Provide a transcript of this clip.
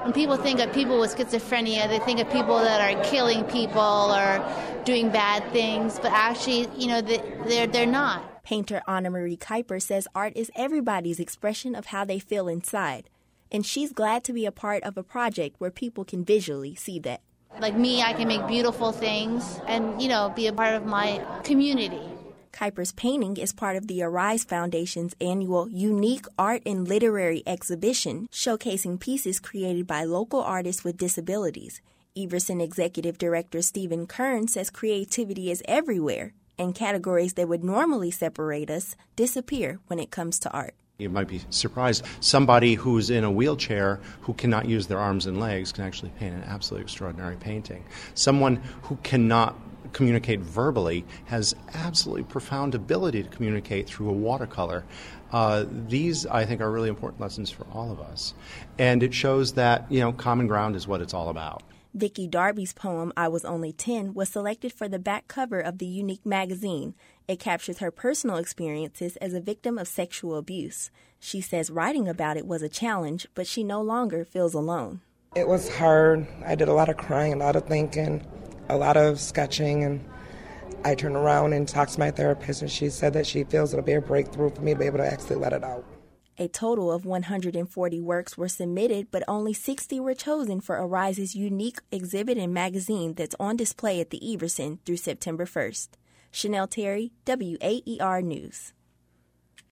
When people think of people with schizophrenia, they think of people that are killing people or doing bad things, but actually, they're not. Painter Anna Marie Kuiper says art is everybody's expression of how they feel inside, and she's glad to be a part of a project where people can visually see that. Like me, I can make beautiful things and, be a part of my community. Kuiper's painting is part of the Arise Foundation's annual Unique Art and Literary Exhibition, showcasing pieces created by local artists with disabilities. Everson Executive Director Stephen Kern says creativity is everywhere, and categories that would normally separate us disappear when it comes to art. You might be surprised. Somebody who's in a wheelchair who cannot use their arms and legs can actually paint an absolutely extraordinary painting. Someone who cannot communicate verbally has absolutely profound ability to communicate through a watercolor. These, I think, are really important lessons for all of us. And it shows that, common ground is what it's all about. Vicki Darby's poem, I Was Only 10, was selected for the back cover of the Unique magazine. It captures her personal experiences as a victim of sexual abuse. She says writing about it was a challenge, but she no longer feels alone. It was hard. I did a lot of crying, a lot of thinking, a lot of sketching, and I turned around and talked to my therapist, and she said that she feels it'll be a breakthrough for me to be able to actually let it out. A total of 140 works were submitted, but only 60 were chosen for Arise's unique exhibit and magazine that's on display at the Everson through September 1st. Chanel Terry, WAER News.